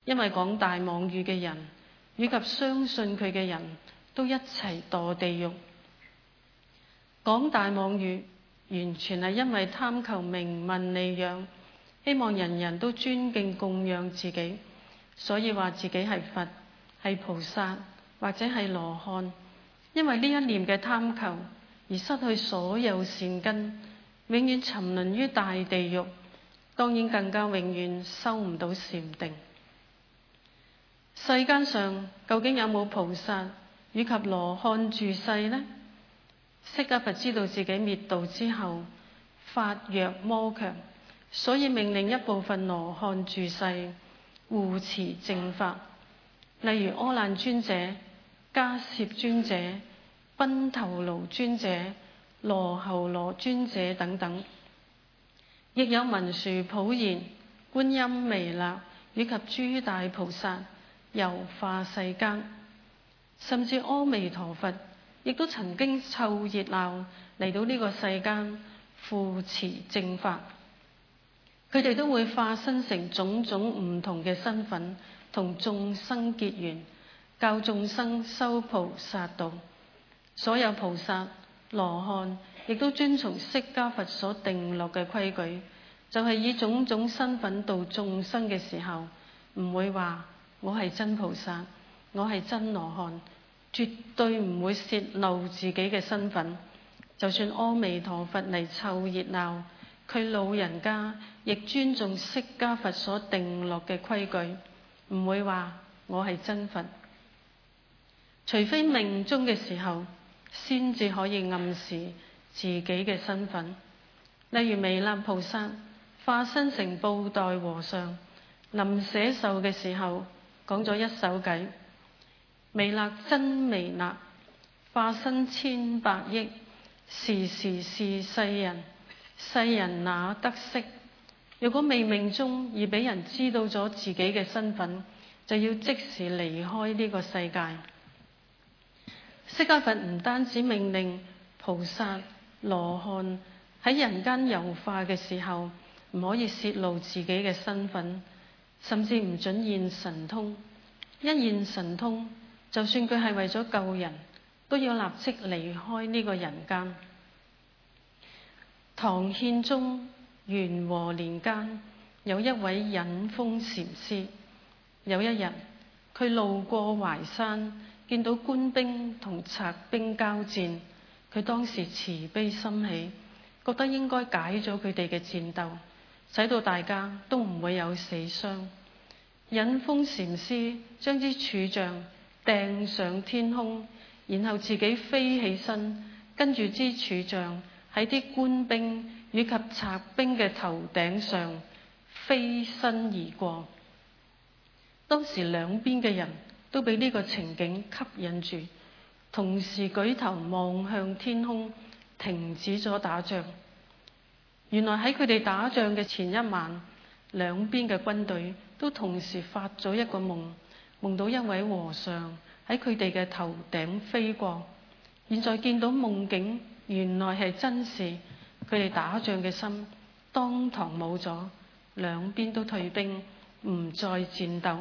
因為講大妄語嘅人以及相信佢嘅人都一齊墮地獄。講大妄語完全係因為貪求名聞利養，希望人人都尊敬供養自己，所以話自己係佛、係菩薩或者係羅漢。因為呢一念嘅貪求而失去所有善根，永遠沉淪於大地獄，當然更加永遠修唔到禪定。世間上究竟有冇菩薩以及羅漢住世呢？釋迦佛知道自己滅度之後法弱魔強，所以命令一部分羅漢住世護持正法，例如阿難尊者、迦葉尊者、賓頭盧尊者、羅睺羅尊者等等，亦有文殊普賢、觀音彌勒以及諸大菩薩遊化世間，甚至阿彌陀佛亦都曾經湊熱鬧嚟到呢個世間護持正法。佢哋都會化身成種種唔同嘅身份，同眾生結緣，教眾生修菩薩道。所有菩薩、羅漢亦都遵從釋迦佛所定落嘅規矩，就係以種種身份度眾生嘅時候，唔會話我係真菩薩，我係真羅漢，絕對唔會泄露自己嘅身份。就算阿彌陀佛嚟湊熱鬧，佢老人家亦尊重釋迦佛所定落嘅規矩，唔會話我係真佛。除非命終嘅時候，先至可以暗示自己嘅身份。例如彌勒菩薩化身成布袋和尚，臨捨壽嘅時候講咗一首偈：彌勒真彌勒，化身千百億，時時是世人，世人哪得識？如果未命中而俾人知道咗自己嘅身份，就要即時離開呢個世界。釋迦佛唔單止命令菩薩、羅漢喺人間遊化嘅時候唔可以泄露自己嘅身份，甚至唔准現神通。一現神通，就算佢係為咗救人，都要立即離開呢個人間。唐憲宗元和年間，有一位隱峰禪師，有一日佢路過淮山，見到官兵同賊兵交戰，佢當時慈悲心起，覺得應該解咗佢哋嘅戰鬥，使到大家都唔會有死傷。隱峰禪師將支柱杖掟上天空，然後自己飛起身，跟住支柱杖喺啲官兵以及賊兵嘅頭頂上飛身而過。當時兩邊嘅人都被呢個情景吸引住，同時舉頭望向天空，停止咗打仗。原來喺佢哋打仗嘅前一晚，兩邊嘅軍隊都同時發咗一個夢，夢到一位和尚喺佢哋嘅頭頂飛過。現在見到夢境原來係真事，佢哋打仗嘅心當堂冇咗，兩邊都退兵，唔再戰鬥。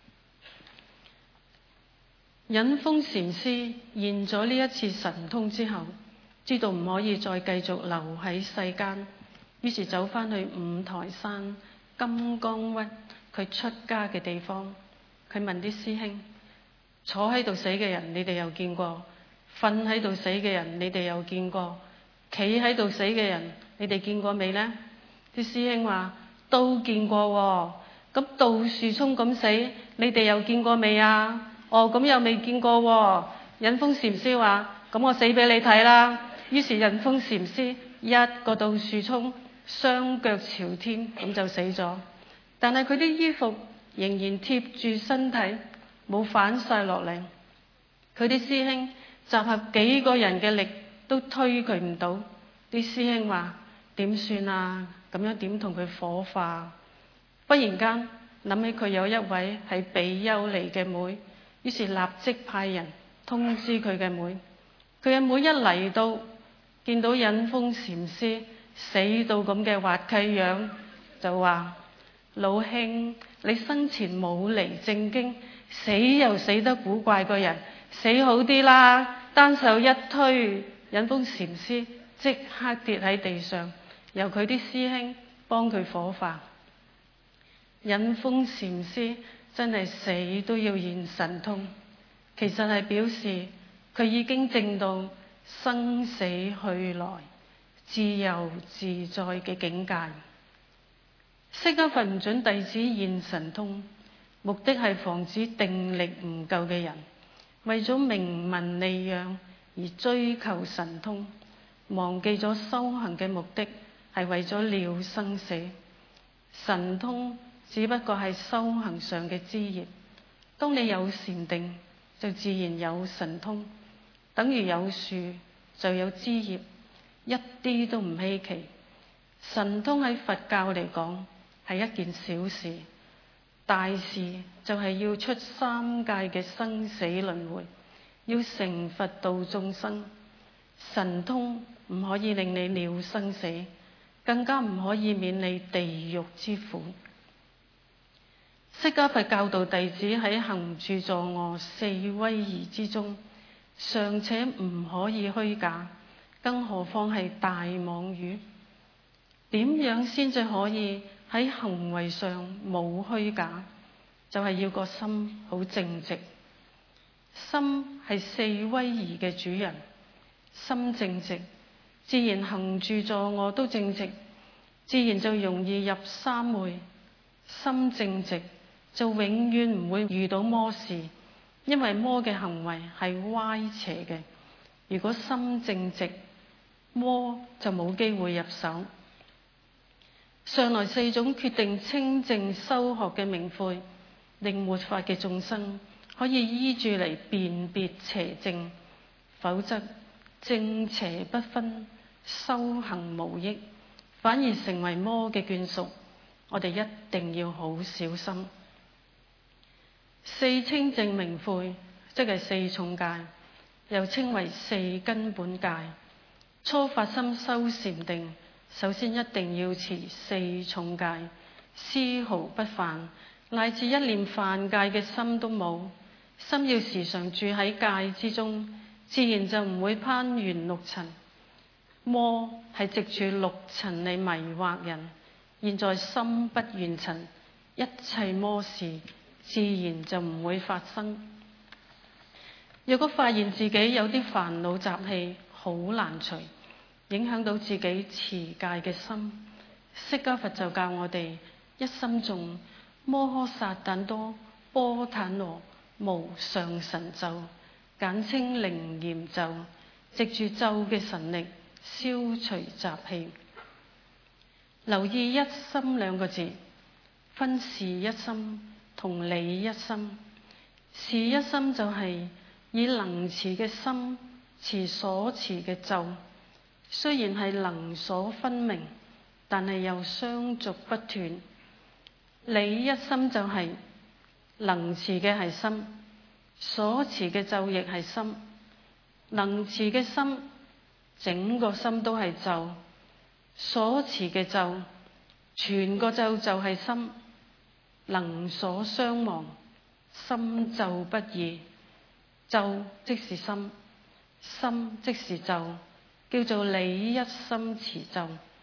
隱峰禪師現咗呢一次神通之後，知道唔可以再繼續留喺世間，於是走返去五台山金剛鬱佢出家嘅地方。佢問啲師兄：坐喺度死嘅人你哋又見過，瞓喺度死嘅人你哋又見過，企喺度死嘅人你哋見過未呢？啲師兄話：都見過喎。咁倒樹衝咁死你哋又見過未啊？哦，咁又未見過喎。隱峰禪師話：咁我死俾你睇啦。於是隱峰禪師一個倒樹衝，雙腳朝天，咁就死咗。但係佢啲衣服仍然貼住身體，冇反晒落嚟。佢啲師兄集合幾個人嘅力都推佢唔到。啲師兄話：點算啊？咁樣點同佢火化？忽然間諗起佢有一位係比丘尼嘅妹，於是立即派人通知佢嘅妹。佢嘅妹一嚟到，見到隱峰禪師死到咁嘅滑稽樣，就話： 老兄，你生前冇嚟正經，死又死得古怪個人，死好啲啦！單手一推，隱風禪師即刻跌喺地上，由佢啲師兄幫佢火化。隱風禪師真係死都要現神通，其實係表示佢已經證到生死去來、自由自在嘅境界。釋迦佛唔准弟子現神通，目的係防止定力唔夠嘅人為咗名聞利養而追求神通，忘記咗修行嘅目的係為咗了生死。神通只不過係修行上嘅枝葉，當你有禪定，就自然有神通，等於有樹就有枝葉，一啲都唔稀奇。神通喺佛教嚟講係一件小事，大事就係要出三界嘅生死輪迴，要成佛度眾生。神通唔可以令你了生死，更加唔可以免你地獄之苦。釋迦佛教導弟子喺行住坐臥四威儀之中，尚且唔可以虛假，更何況係大妄語？點樣先至可以喺行為上冇虛假？就係要個心好正直。心係四威儀嘅主人，心正直，自然行住坐臥都正直，自然就容易入三昧。心正直就永遠唔會遇到魔事，因為魔嘅行為係歪邪嘅。如果心正直，魔就冇機會入手。上來四種決定清淨修學嘅明誨，令末法嘅眾生可以依住嚟辨別邪正，否則正邪不分，修行無益，反而成為魔嘅眷屬。我哋一定要好小心。四清淨明誨即係四重戒，又稱為四根本戒。初發心修禪定，首先一定要持四重戒，絲毫不犯，乃至一念犯戒嘅心都冇。心要時常住喺戒之中，自然就唔會攀緣六塵。魔係藉住六塵嚟迷惑人，現在心不緣塵，一切魔事自然就唔會發生。若果發現自己有啲煩惱習氣好難除，影響到自己持戒嘅心，釋迦佛就教我哋一心誦摩訶薩矵多波坦羅無上神咒，簡稱靈嚴咒，藉住咒嘅神力消除習氣。留意一心兩個字，分事一心同理一心。事一心就係以能持嘅心持所持嘅咒，雖然係能所分明，但係又相續不斷。理一心就係能持嘅係心，所持嘅咒亦係心。能持嘅心，整個心都係咒；所持嘅咒，全個咒就係心。能所相忘，心咒不二。咒即是心，心即是咒，叫做理一心持咒。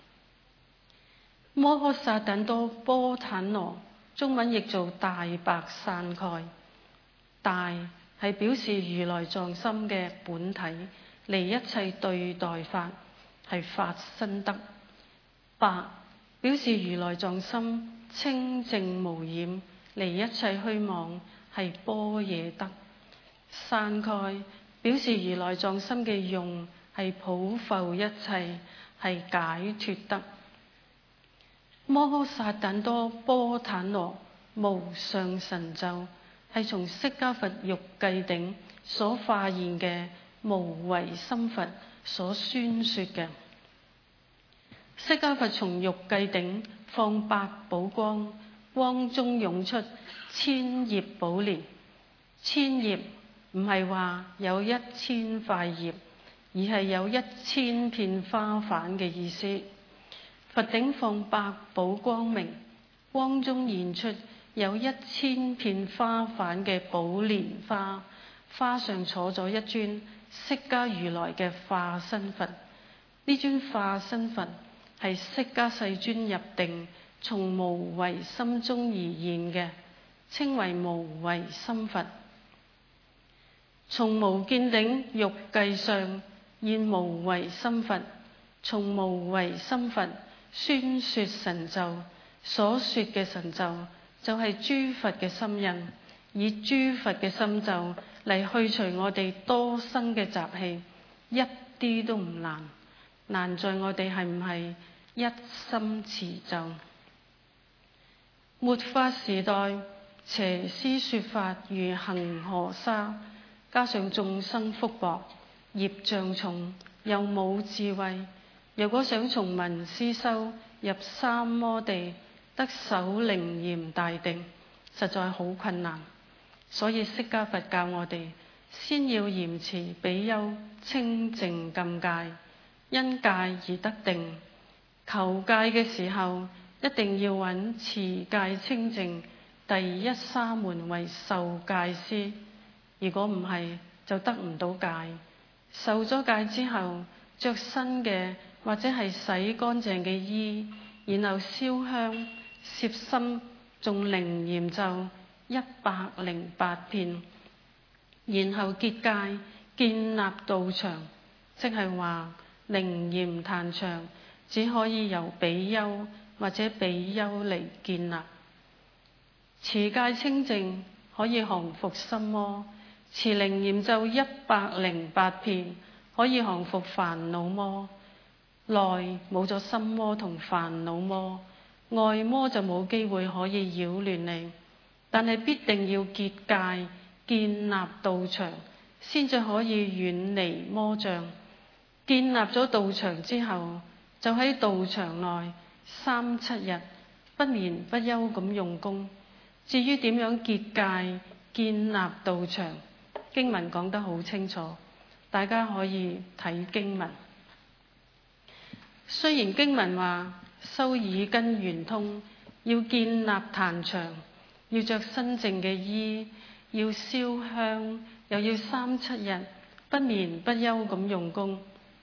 摩訶薩矵多波坦羅，中文譯做大白傘蓋。大係表示如來藏心嘅本體，離一切對待法，係法身德。白表示如來藏心清淨無染，離一切虛妄，係般若德。傘蓋表示如來藏心嘅用，係普覆一切，係解脫德。摩訶薩矵多波坦羅無上神咒，係從釋迦佛欲計頂所化現嘅無為心佛所宣說嘅。釋迦佛從欲計頂放百寶光，光中湧出千葉寶蓮。千葉唔係話有1000塊葉，而係有1000片花瓣嘅意思。佛頂放百寶光明， 光中現出有1000片花瓣嘅寶蓮花，花上坐咗一尊釋迦如來嘅化身佛。呢尊化身佛係釋迦世尊入定從無為心中而現嘅，稱為無為心佛。從無見頂欲計相現無為心佛，從無為心佛宣說神咒，所說嘅神咒就係諸佛嘅心印，以諸佛嘅心咒嚟去除我哋多生嘅習氣，一啲都唔難，難在我哋係唔係一心持咒。末法時代，邪師說法如恒河沙，加上眾生福薄，業障重，又冇智慧，如果想從聞思修入三摩地，得守楞嚴大定，實在好困難。所以釋迦佛教我哋先要嚴持比丘清淨禁戒，因戒而得定。求戒嘅時候，一定要揾持戒清淨第一沙門為受戒師，如果唔係就得唔到戒。受咗戒之後，着新嘅或者係洗乾淨嘅衣，然後燒香攝心誦楞嚴咒108遍，然後結界建立道場，即係話楞嚴壇場只可以由比丘或者比丘嚟建立。持戒清淨可以降伏心魔，持楞嚴咒108遍可以降伏煩惱魔。內冇咗心魔同煩惱魔，外魔就冇機會可以擾亂你。但係必定要結界建立道場，先至可以遠離魔障。建立咗道場之後，就喺道場內3、7日不眠不休咁用功。至於點樣結界建立道場，經文講得好清楚，大家可以睇經文。雖然經文話修耳根圓通，要建立壇場，要着新淨嘅衣，要燒香，又要3、7日不眠不休咁用功。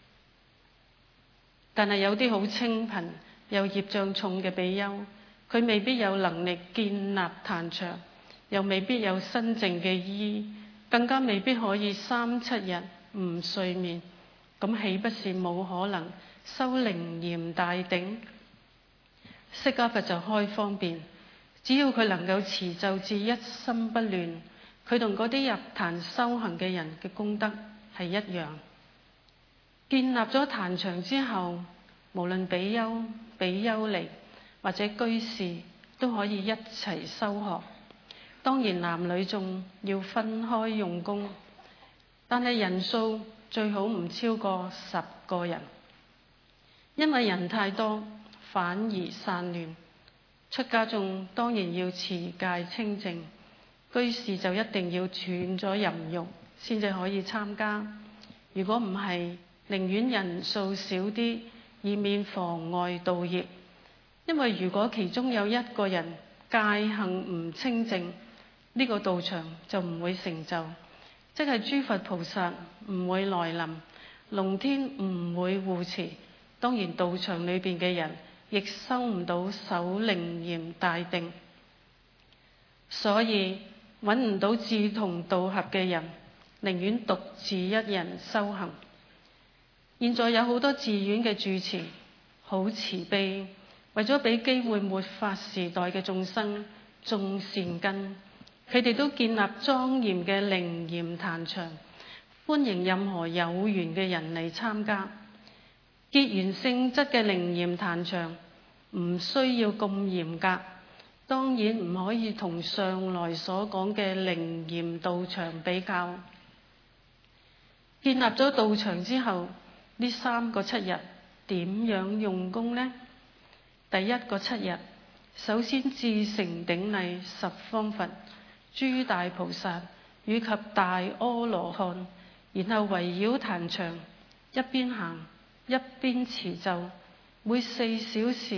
但係有啲好清貧又業障重嘅比丘，佢未必有能力建立壇場，又未必有新淨嘅衣，更加未必可以3、7日唔睡眠，咁豈不是冇可能修楞嚴大定？釋迦佛就開方便，只要佢能夠持咒至一心不亂，佢同嗰啲入壇修行嘅人嘅功德係一樣。建立咗壇場之後，無論比丘、比丘尼或者居士都可以一齊修學。當然男女眾要分開用功，但係人數最好唔超過10個人，因為人太多反而散亂。出家眾當然要持戒清淨，居士就一定要斷咗淫欲先至可以參加。如果唔係，寧願人數少啲，以免妨礙道業。因為如果其中有一個人戒行唔清淨，呢個道場就唔會成就，即係諸佛菩薩唔會來臨，龍天唔會護持，當然道場裏邊嘅人亦收唔到守楞嚴大定。所以揾唔到志同道合嘅人，寧願獨自一人修行。現在有好多寺院嘅住持好慈悲，為咗俾機會末法時代嘅眾生種善根，佢哋都建立莊嚴嘅楞嚴壇場，歡迎任何有緣嘅人嚟參加。結緣性質嘅楞嚴壇場唔需要咁嚴格，當然唔可以同上來所講嘅楞嚴道場比較。建立咗道場之後，呢3個7日點樣用功呢？第1個7日，首先至誠頂禮十方佛、諸大菩薩以及大阿羅漢，然後圍繞壇場，一邊行一邊持咒，每4小時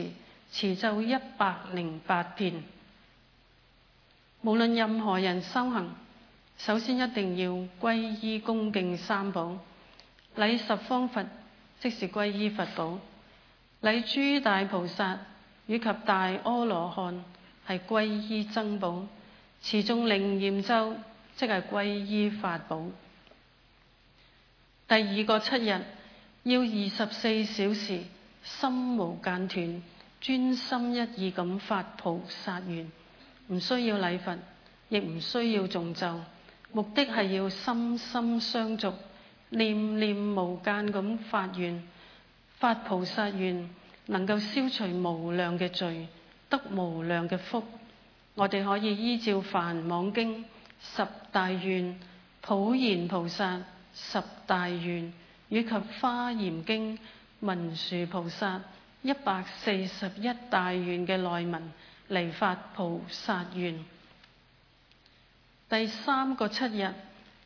持咒108遍。無論任何人修行，首先一定要皈依恭敬三寶，禮十方佛，即是皈依佛寶；禮諸大菩薩以及大阿羅漢，係皈依僧寶；持誦楞嚴咒，即係皈依法寶。第二個7日要24小時心無間斷，專心一意咁發菩薩願，唔需要禮佛，亦唔需要誦咒，目的係要心心相續，念念無間咁發願。發菩薩願能夠消除無量嘅罪，得無量嘅福。我哋可以依照《梵網經》10大願、普賢菩薩10大願以及《華嚴經》文殊菩薩141大願嘅內文嚟發菩薩願。第3個7日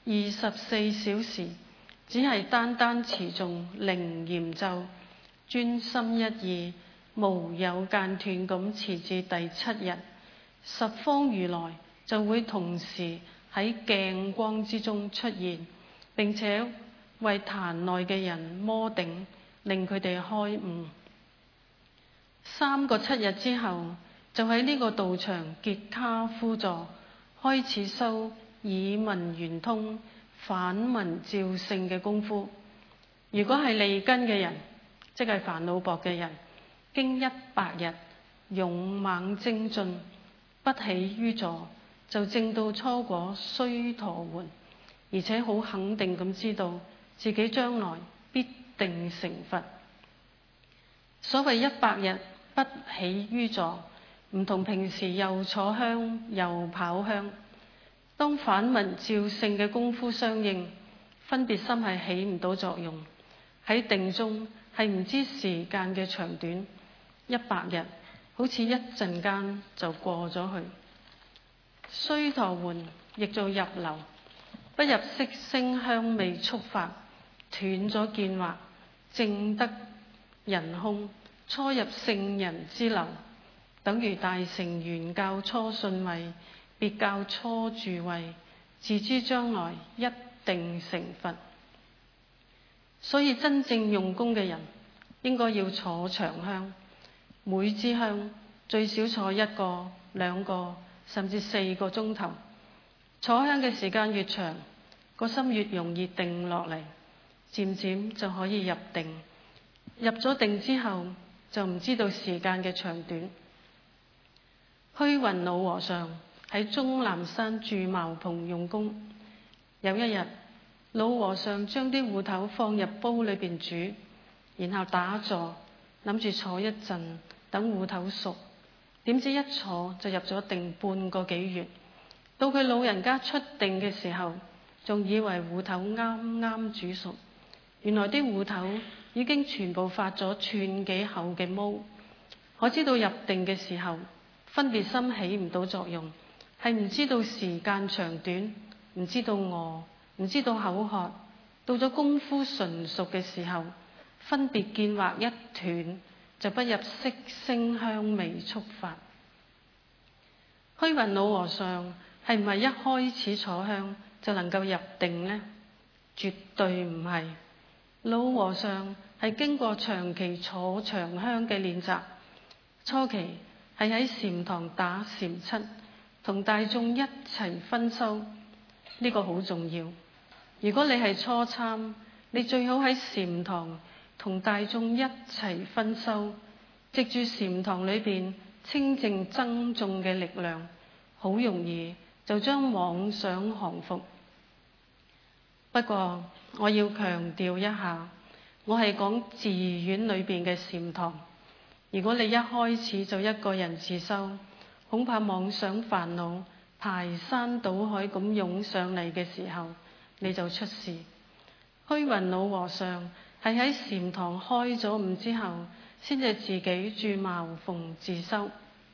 24小時，只係單單持誦楞嚴咒，專心一意，無有間斷咁持至第7日，十方如來就會同時喺鏡光之中出現，並且為壇內嘅人摩頂，令佢哋開悟。3個7日之後，就喺呢個道場結跏趺坐，開始修耳聞圓通、反聞照性嘅功夫。如果係利根嘅人，即係煩惱薄嘅人，經100日勇猛精進，不起於坐，就證到初果須陀洹，而且好肯定咁知道自己將來必定成佛。所謂100日不起於坐，唔同平時又坐香又跑香。當反聞照性嘅功夫相應，分別心係起唔到作用，喺定中係唔知時間嘅長短，100日好似一陣間就過咗去。須陀洹亦做入流，不入色聲香味觸法，斷咗見惑，證得人空，初入聖人之流，等於大乘原教初信位，別教初住位，自知將來一定成佛。所以真正用功嘅人，應該要坐長香，每支香最少坐1個、2個，甚至4個鐘頭。坐香嘅時間越長，個心越容易定落嚟，漸漸就可以入定。入咗定之後，就唔知道時間嘅長短。虛雲老和尚喺終南山住茅棚用功。有一日，老和尚將啲芋頭放入煲裏邊煮，然後打坐，諗住坐一陣等芋頭熟。點知一坐就入咗定半個幾月。到佢老人家出定嘅時候，仲以為芋頭啱啱煮熟，原來啲芋頭已經全部發咗寸幾厚嘅毛。可知道入定嘅時候，分別心起唔到作用，係唔知道時間長短，唔知道餓，唔知道口渴。到咗功夫純熟嘅時候，分別見惑一斷，就不入色聲香味觸法。虛雲老和尚係唔係一開始坐香就能夠入定呢？絕對唔係。老和尚係經過長期坐長香嘅練習，初期係喺禪堂打禪七，同大眾一齊分修，呢個好重要。如果你係初參，你最好喺禪堂同大眾一齊分修，藉住禪堂裏邊清淨僧眾嘅力量，好容易就將妄想降伏。不過我要強調一下，我係講寺院裏邊嘅禪堂。如果你一開始就一個人自修，恐怕妄想煩惱排山倒海咁湧上嚟嘅時候，你就出事。虛雲老和尚係喺禪堂開咗悟之後，先至自己住茅棚自修。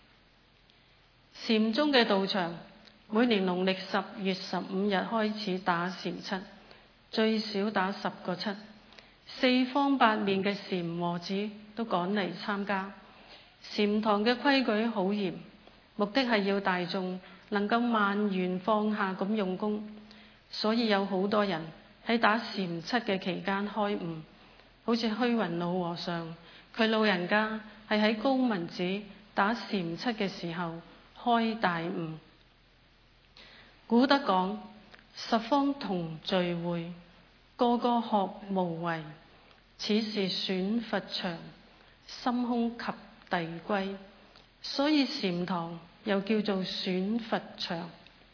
禪宗嘅道場每年農曆10月15日開始打禪七，最少打10個七，四方八面嘅禪和子都趕嚟參加。 禪堂嘅規矩好嚴，目的係要大眾能夠萬緣放下咁用功，所以有好多人喺打禪七嘅期間開悟，好似虛雲老和尚，佢老人家係喺高旻寺打禪七嘅時候開大悟。古德講：十方同聚會，個個學無為。此時選佛場，心空及第歸。所以禪堂又叫做選佛場。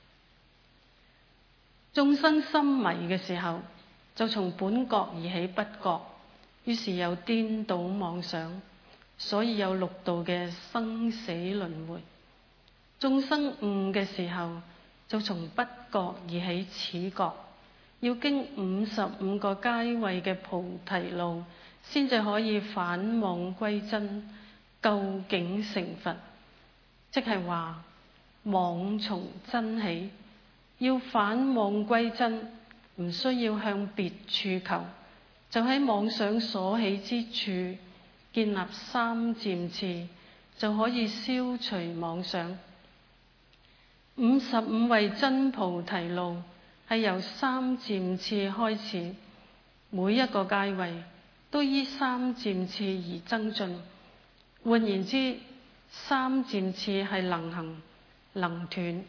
眾生心迷嘅時候，就從本覺而起不覺，於是有顛倒妄想，所以有六道嘅生死輪迴。眾生悟嘅時候，就從不覺而起此覺，要經55個階位嘅菩提路，先至可以返妄歸真，究竟成佛。即係話妄從真起，要返妄歸真，唔需要向別處求，就喺妄想所起之處建立三漸次，就可以消除妄想。55位真菩提路係由三漸次開始，每一個階位都依三漸次而增進。換言之，三漸次係能行能斷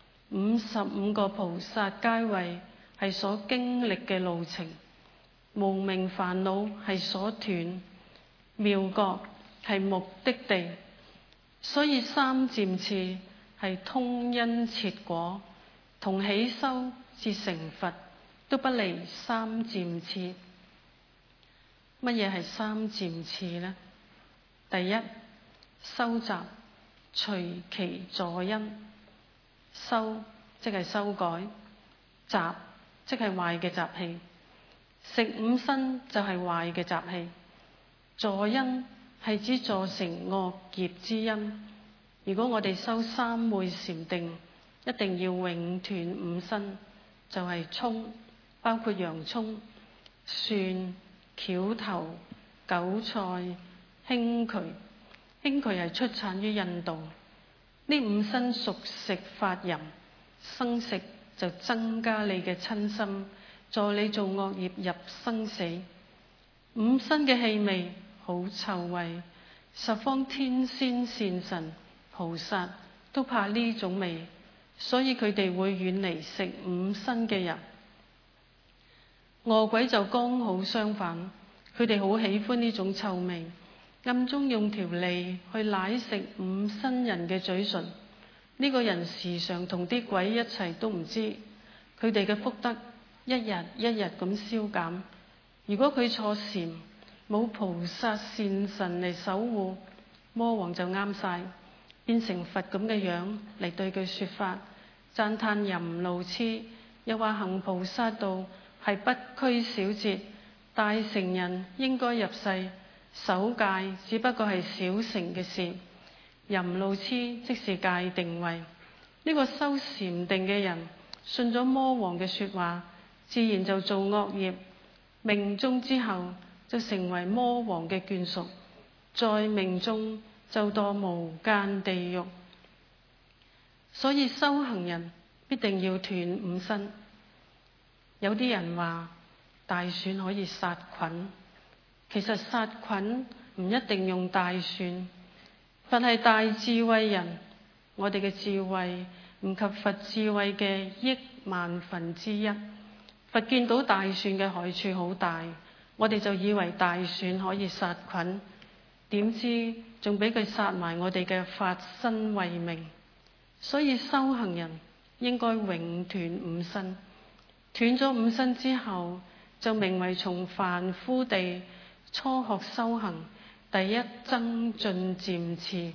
，55個菩薩階位係所經歷嘅路程，無明煩惱係所斷，妙覺係目的地。所以三漸次係通因切果，同起修至成佛都不離三漸次。乜嘢係三漸次呢？第一，修習隨其助因。修即係修改，習即係壞嘅習氣，食五辛就係壞嘅習氣。助因係指助成惡業之因。如果我哋修三昧禪定，一定要永斷五辛，就係葱，包括洋葱、蒜、蕎頭、韭菜、興渠。興渠係出產於印度。呢五辛屬食法淫，生食就增加你嘅瞋心，助你做惡業入生死。五辛嘅氣味好臭味，十方天仙善神菩薩都怕呢種味，所以佢哋會遠離食五辛嘅人。餓鬼就剛好相反，佢哋好喜歡呢種臭味，暗中用條脷去舐食五辛人嘅嘴唇。呢個人時常同啲鬼一齊都唔知，佢哋嘅福德一日一日咁消減。如果佢坐禪，冇菩薩善神嚟守護，魔王就啱晒，變成佛咁嘅樣嚟對佢說法，讚歎淫路痴，又話行菩薩道係不拘小節，大乘人應該入世，守戒只不過係小乘嘅事。淫路痴即是戒定慧。呢個修禪定嘅人信咗魔王嘅說話，自然就做惡業，命終之後就成為魔王嘅眷屬，在命中就墮無間地獄。所以修行人必定要斷五辛。有啲人話大蒜可以殺菌，其實殺菌唔一定用大蒜。佛係大智慧人，我哋嘅智慧唔及佛智慧嘅億萬分之一。佛見到大蒜嘅害處好大，我哋就以為大蒜可以殺菌，點知仲俾佢殺埋我哋嘅法身慧命。所以修行人應該永斷五辛。斷咗五辛之後，就名為從凡夫地初學修行第一增進漸次。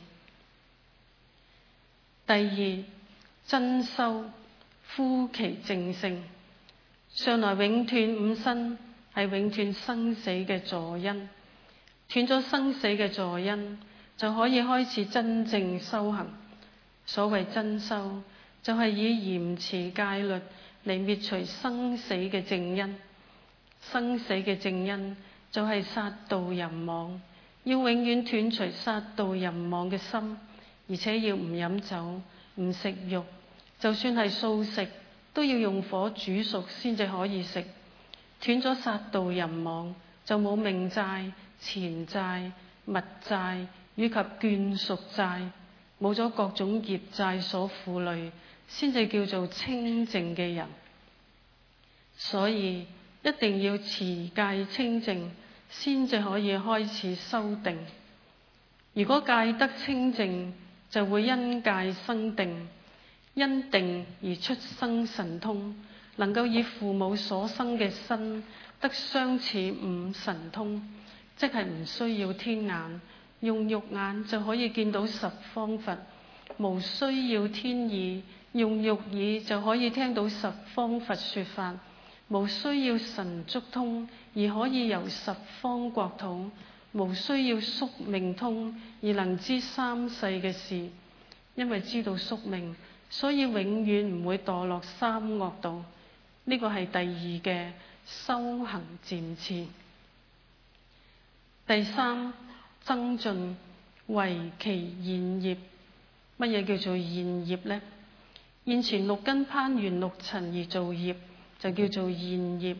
第二，真修呼其正性。上來永斷五辛係永斷生死嘅助因，斷咗生死嘅助因，就可以開始真正修行。所謂真修，就係以嚴持戒律嚟滅除生死嘅正因。生死嘅正因就係殺盜淫妄， 要永遠斷除殺盜淫妄嘅心，而且要唔飲酒、唔食肉，就算係素食，都要用火煮熟先至可以食。斷咗殺盜淫妄，就冇命債、錢債、物債以及眷屬債，冇咗各種業債所負累，先至叫做清淨嘅人。所以一定要持戒清淨，先至可以開始修定。如果戒得清淨，就會因戒生定，因定而出生神通，能夠以父母所生嘅身得相似五神通，即係唔需要天眼，用肉眼就可以見到十方佛，無需要天耳，用肉耳就可以聽到十方佛說法，無需要神足通而可以遊十方國土，無需要宿命通而能知三世嘅事。因為知道宿命，所以永遠唔會墮落三惡道。呢個係第二嘅修行漸次。第三，增進為其現業。乜嘢叫做現業呢？現前六根攀緣六塵而造業，就叫做現業。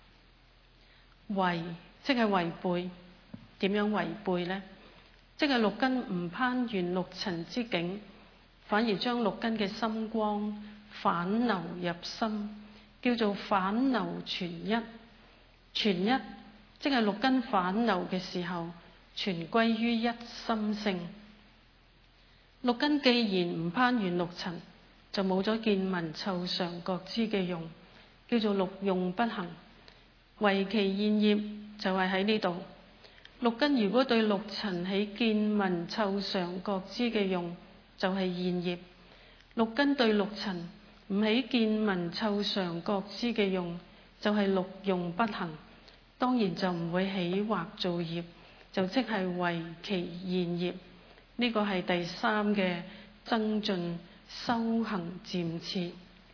違即係違背，點樣違背呢？即係六根唔攀緣六塵之境，反而將六根嘅心光反流入心，叫做反流全一。全一即係六根反流嘅時候，全歸於一心性。六根既然唔攀緣六塵，就冇咗見聞嗅嘗覺知嘅用，叫做六用不行。為其現業就係喺呢度。六根如果對六塵起見聞嗅嘗覺知嘅用，就係現業。六根對六塵唔起見聞嗅嘗覺知嘅用，就係六用不行。當然就唔會起惑造業，就即係為其現業。呢個係第三嘅增進修行漸次。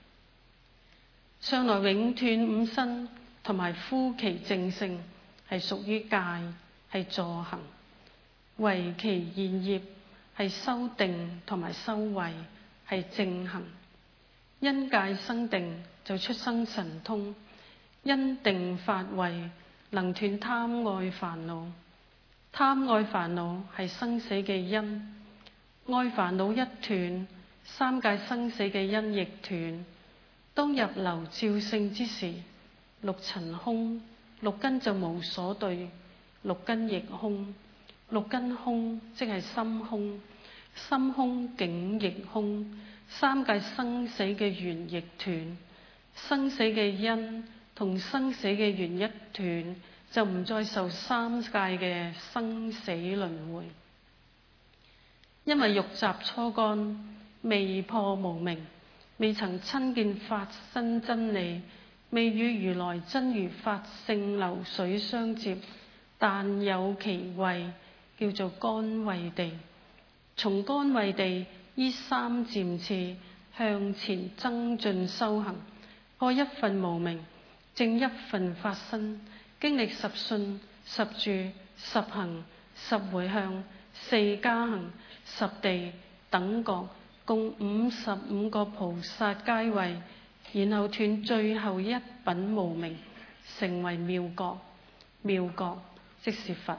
上來永斷五身同埋呼其正性，係屬於戒，係助行。為其現業係修定同埋修慧，係正行。因戒生定就出生神通，因定發慧能斷貪愛煩惱。貪愛煩惱係生死嘅因，愛煩惱一斷，三界生死嘅因亦斷。當入流照性之時，六塵空，六根就無所對，六根亦空。六根空即係心空，心空境亦空。三界生死嘅緣亦斷，生死嘅因同生死嘅緣一斷，就唔再受三界嘅生死輪迴。因為欲集初乾，未破無明，未曾親見法身真理，未與如來真如法性流水相接，但有其慧，叫做乾慧地。從乾慧地依三漸次向前增進修行，破一分無明，證一分法身，經歷十信、十住、十行、十回向、四加行、十地等覺，共55個菩薩階位，然後斷最後一品無明，成為妙覺。妙覺即是佛。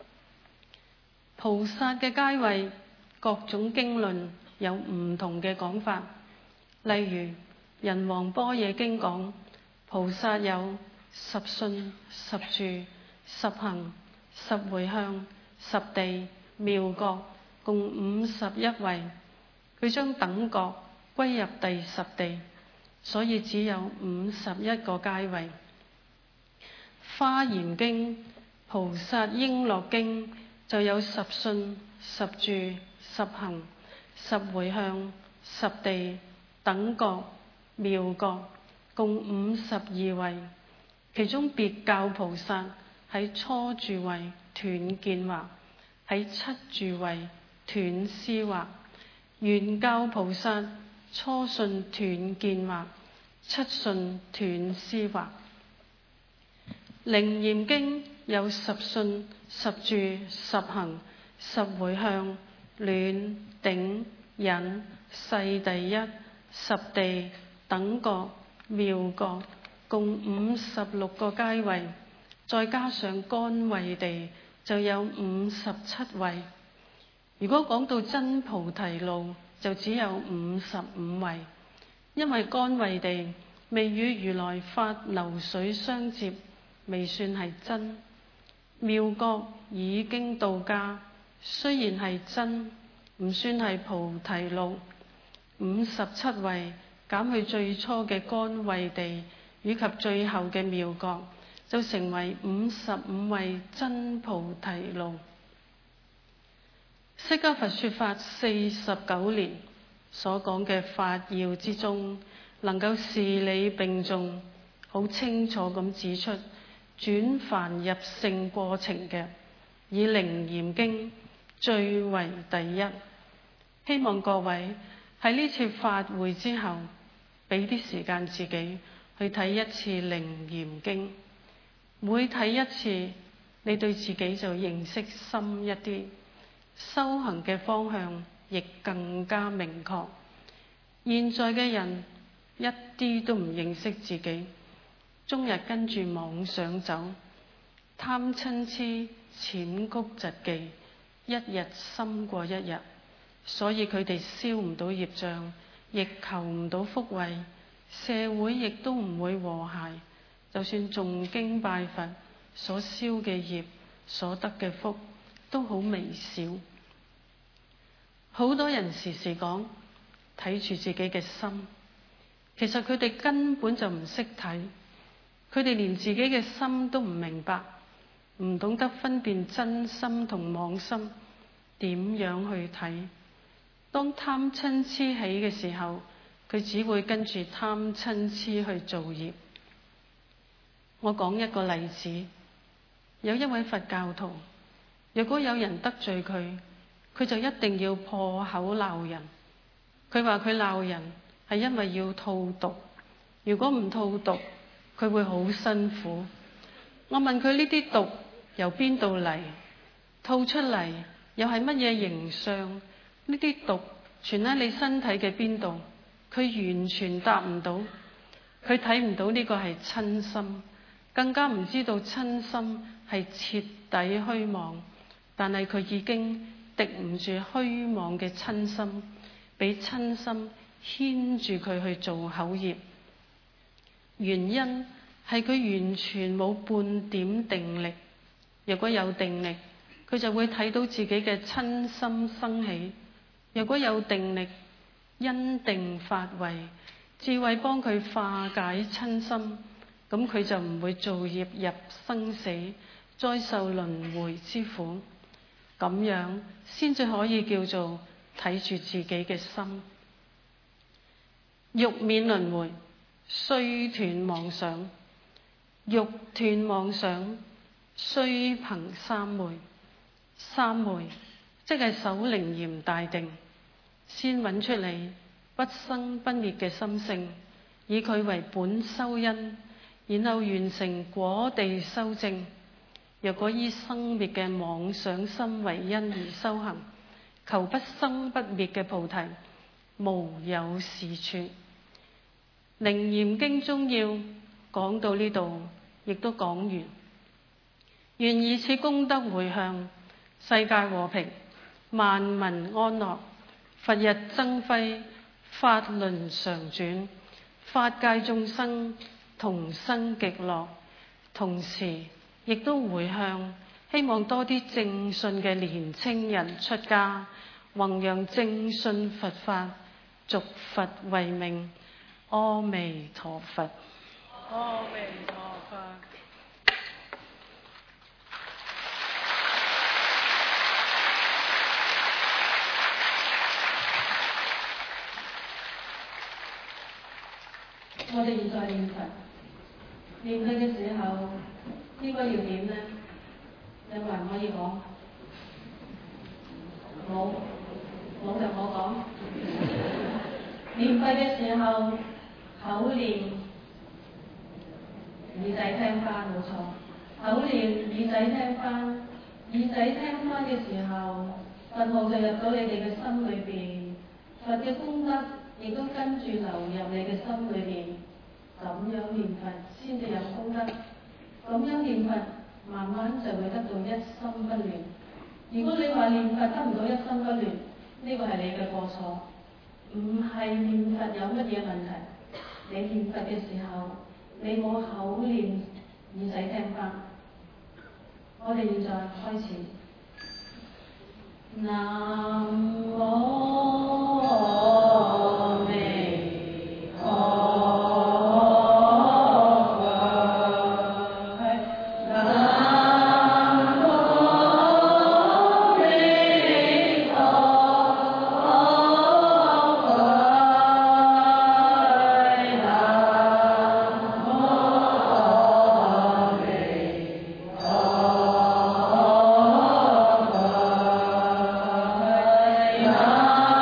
菩薩嘅階位，各種經論有唔同嘅講法。例如人王般若經講，菩薩有十信、十住、十行、十回向、十地、妙覺，共51位。佢將等覺歸入第十地，所以只有51個階位。華嚴經、菩薩瓔珞經就有十信、十住、十行、十回向、十地、等覺、妙覺，共52位。其中別教菩薩喺初住位斷見惑，喺七住位斷思惑。原教菩薩初信斷見惑，七信斷思惑。 靈驗經有10信、10住、10行、10回向、暖、頂、忍、世第一、十地、等覺、妙覺，共56個階位，再加上乾慧地，就有57位。如果講到真菩提路，就只有55位，因為乾慧地未與如來法流水相接，未算係真。妙覺已經到家，雖然係真，唔算係菩提路。57位減去最初嘅乾慧地以及最後嘅妙覺，就成為55位真菩提路。釋迦佛說法49年所講嘅法要之中，能夠事理並重，好清楚咁指出轉凡入聖過程嘅，以靈驗經最為第一。希望各位喺呢次法會之後，俾啲時間自己去睇一次靈驗經。每睇一次，你對自己就認識深一啲，修行嘅方向亦更加明確。現在嘅人一啲都唔認識自己，終日跟住妄想走，貪嗔癡淺谷疾忌，一日深過一日，所以佢哋消唔到業障，亦求唔到福慧，社會亦都唔會和諧。就算誦經拜佛，所燒嘅業，所得嘅福都好微小。好多人時時講睇住自己嘅心，其實佢哋根本就唔識睇，佢哋連自己嘅心都唔明白，唔懂得分辨真心同妄心，點樣去睇？當貪嗔癡起嘅時候，佢只會跟住貪嗔癡去做業。我講一個例子，有一位佛教徒，如果有人得罪佢，佢就一定要破口鬧人。佢話佢鬧人係因為要吐毒，如果唔吐毒，佢會好辛苦。我問佢呢啲毒由邊度嚟，吐出嚟又係乜嘢形相？呢啲毒存喺你身體嘅邊度？佢完全答唔到，佢睇唔到呢個係親心，更加唔知道親心係徹底虛妄。但係佢已經敵唔住虛妄嘅親心，俾親心牽住佢去做口業。原因係佢完全冇半點定力。如果有定力，佢就會睇到自己嘅親心生起。如果有定力，因定發慧，智慧幫佢化解親心，咁佢就唔會做業入生死，再受輪迴之苦。咁樣先至可以叫做睇住自己嘅心。欲免輪迴，須斷妄想。欲斷妄想，須憑三昧。三昧即係守靈嚴大定，先揾出嚟不生不滅嘅心性，以佢為本修因，然後完成果地修正。若果以生滅嘅妄想心為因而修行，求不生不滅嘅菩提，無有是處。靈驗經中要講到呢度，亦都講完。願以此功德回向，世界和平，萬民安樂，佛日增輝，法輪常轉，法界眾生同生極樂。同時亦都回向，希望多啲正信嘅年青人出家，弘揚正信佛法，續佛慧命。阿彌陀佛。阿彌陀佛。我哋現在念佛，念佢嘅時候應該要點呢？有冇人可以講？冇就我講。念佛嘅時候口念，耳仔聽返，冇錯。 口念耳仔聽翻，耳仔聽翻嘅時候，佛號就入到你哋嘅心裏邊，佛嘅功德亦都跟住流入你嘅心裏邊。咁樣念佛先至有功德，咁樣念佛慢慢就會得到一心不亂。如果你話念佛得唔到一心不亂，呢個係你嘅過錯，唔係念佛有乜嘢問題。你念佛嘅時候，你冇口念耳仔聽翻。我哋現在開始。南無阿彌陀佛。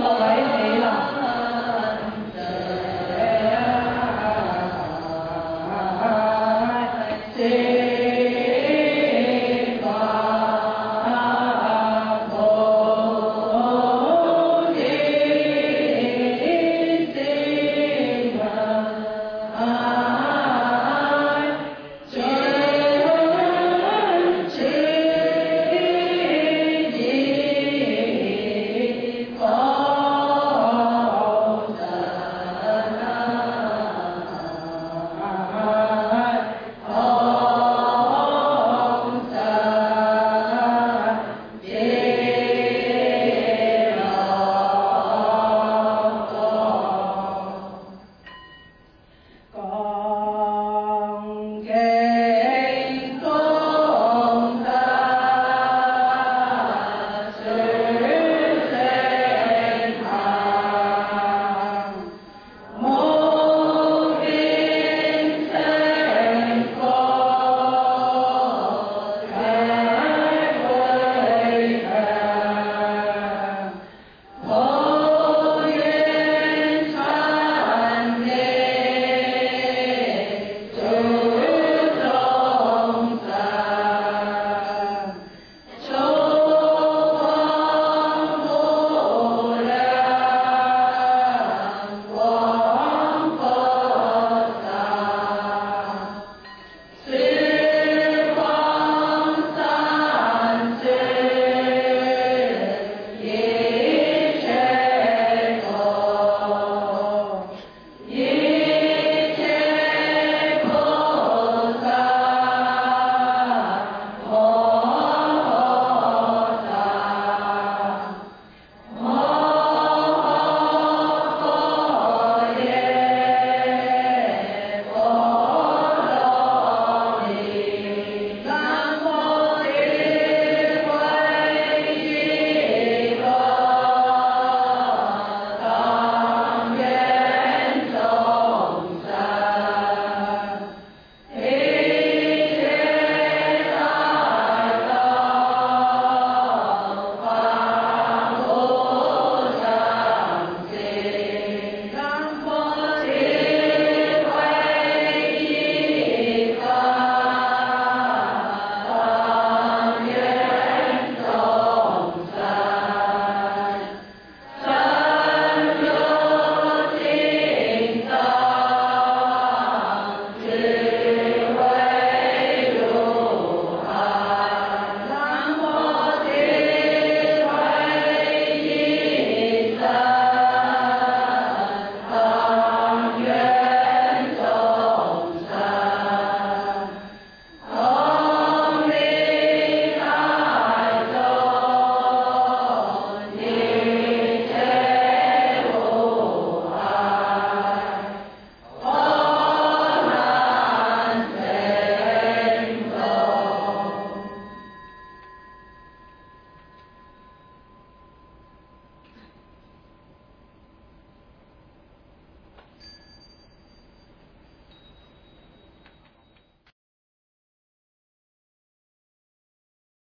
各位。